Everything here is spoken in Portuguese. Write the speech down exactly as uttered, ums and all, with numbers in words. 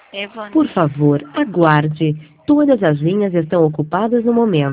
Evone. Por favor, aguarde. Todas as linhas estão ocupadas no momento.